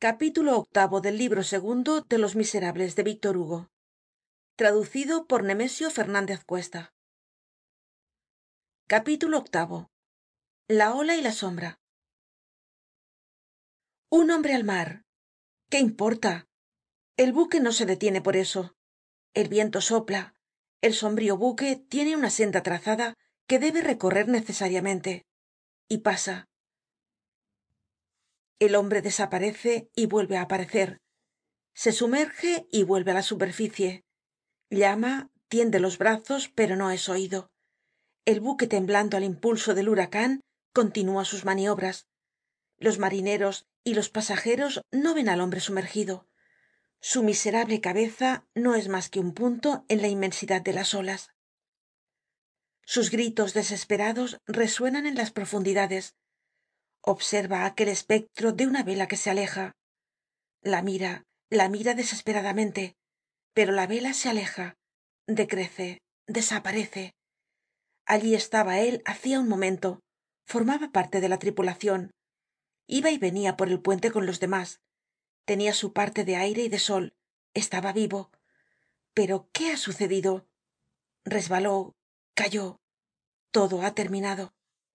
Capítulo octavo del libro segundo de Los Miserables de Víctor Hugo, traducido por Nemesio Fernández Cuesta. Capítulo octavo. La ola y la sombra. Un hombre al mar. ¿Qué importa? El buque no se detiene por eso. El viento sopla. El sombrío buque tiene una senda trazada que debe recorrer necesariamente. Y pasa. El hombre desaparece y vuelve a aparecer. Se sumerge y vuelve a la superficie. Llama, tiende los brazos, pero no es oído. El buque, temblando al impulso del huracán, continúa sus maniobras. Los marineros y los pasajeros no ven al hombre sumergido. Su miserable cabeza no es más que un punto en la inmensidad de las olas. Sus gritos desesperados resuenan en las profundidades. Observa aquel espectro de una vela que se aleja. La mira desesperadamente, pero la vela se aleja, decrece, desaparece. Allí estaba él hacía un momento, formaba parte de la tripulación, iba y venía por el puente con los demás, tenía su parte de aire y de sol, estaba vivo. Pero ¿qué ha sucedido? Resbaló, cayó, todo ha terminado.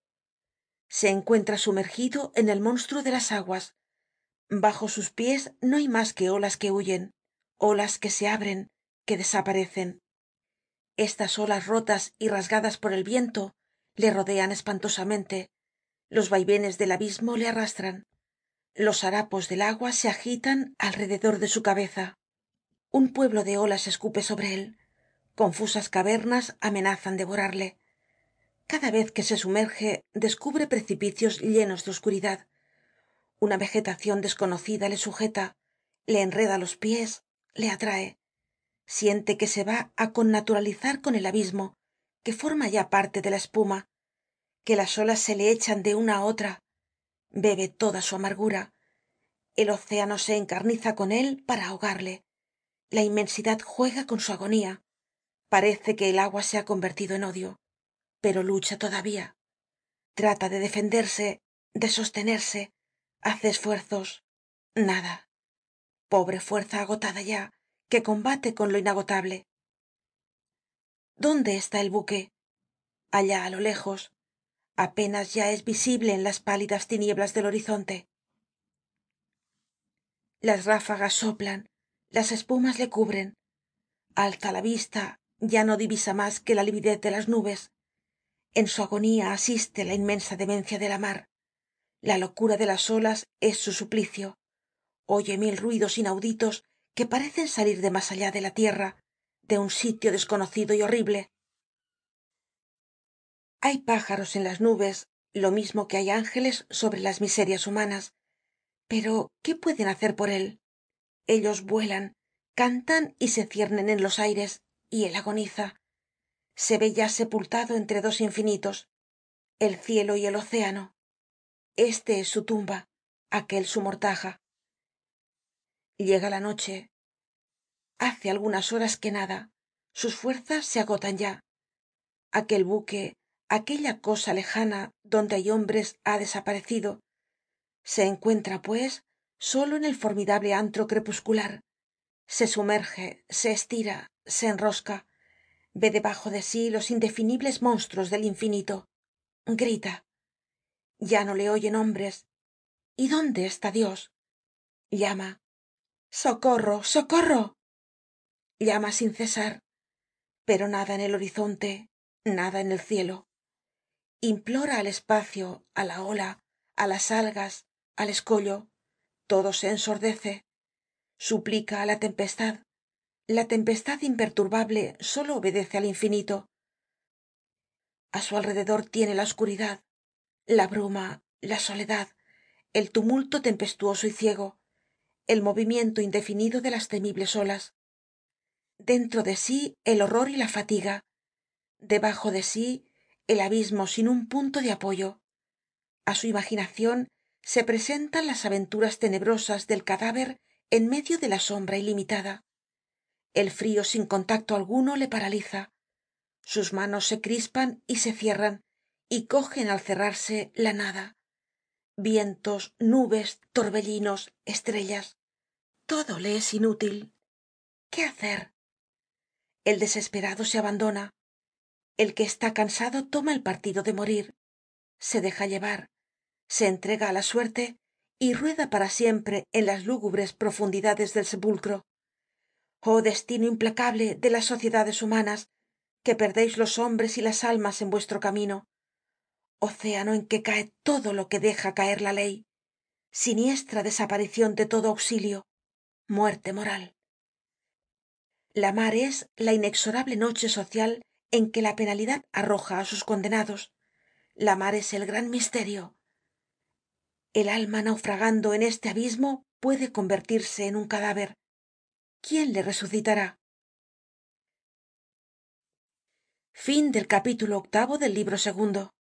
Se encuentra sumergido en el monstruo de las aguas. Bajo sus pies no hay más que olas que huyen, olas que se abren, que desaparecen. Estas olas rotas y rasgadas por el viento le rodean espantosamente. Los vaivenes del abismo le arrastran. Los harapos del agua se agitan alrededor de su cabeza. Un pueblo de olas escupe sobre él. Confusas cavernas amenazan devorarle. Cada vez que se sumerge descubre precipicios llenos de oscuridad. Una vegetación desconocida le sujeta, le enreda los pies, le atrae. Siente que se va a connaturalizar con el abismo, que forma ya parte de la espuma, que las olas se le echan de una a otra. Bebe toda su amargura. El océano se encarniza con él para ahogarle. La inmensidad juega con su agonía. Parece que el agua se ha convertido en odio, pero lucha todavía. Trata de defenderse, de sostenerse, hace esfuerzos. Nada. Pobre fuerza agotada ya, que combate con lo inagotable. ¿Dónde está el buque? Allá a lo lejos. Apenas ya es visible en las pálidas tinieblas del horizonte. Las ráfagas soplan, las espumas le cubren. Alza la vista, ya no divisa más que la lividez de las nubes. En su agonía asiste la inmensa demencia de la mar. La locura de las olas es su suplicio. Oye mil ruidos inauditos que parecen salir de más allá de la tierra, de un sitio desconocido y horrible. Hay pájaros en las nubes, lo mismo que hay ángeles sobre las miserias humanas. Pero ¿qué pueden hacer por él? Ellos vuelan, cantan y se ciernen en los aires, y él agoniza. Se ve ya sepultado entre dos infinitos, el cielo y el océano. Este es su tumba, aquel su mortaja. Llega la noche. Hace algunas horas que nada. Sus fuerzas se agotan ya. Aquel buque, aquella cosa lejana donde hay hombres, ha desaparecido. Se encuentra, pues, solo en el formidable antro crepuscular. Se sumerge, se estira, se enrosca. Ve debajo de sí los indefinibles monstruos del infinito. Grita. Ya no le oyen hombres. ¿Y dónde está Dios? Llama. ¡Socorro! ¡Socorro! Llama sin cesar. Pero nada en el horizonte, nada en el cielo. Implora al espacio, a la ola, a las algas, al escollo. Todo se ensordece. Suplica a la tempestad. La tempestad imperturbable sólo obedece al infinito. A su alrededor tiene la oscuridad, la bruma, la soledad, el tumulto tempestuoso y ciego, el movimiento indefinido de las temibles olas. Dentro de sí el horror y la fatiga, debajo de sí el abismo sin un punto de apoyo. A su imaginación se presentan las aventuras tenebrosas del cadáver en medio de la sombra ilimitada. El frío sin contacto alguno le paraliza. Sus manos se crispan y se cierran y cogen al cerrarse la nada. vientos, nubes, torbellinos, estrellas, todo le es inútil. ¿Qué hacer? El desesperado se abandona. El que está cansado toma el partido de morir, se deja llevar, se entrega á la suerte y rueda para siempre en las lúgubres profundidades del sepulcro. Oh destino implacable de las sociedades humanas, que perdéis los hombres y las almas en vuestro camino, océano en que cae todo lo que deja caer la ley, siniestra desaparicion de todo auxilio, muerte moral. La mar es la inexorable noche social en que la penalidad arroja á sus condenados. La mar es el gran misterio. El alma naufragando en este abismo puede convertirse en un cadáver. ¿Quién le resucitará? Fin del capítulo 8 del libro 2.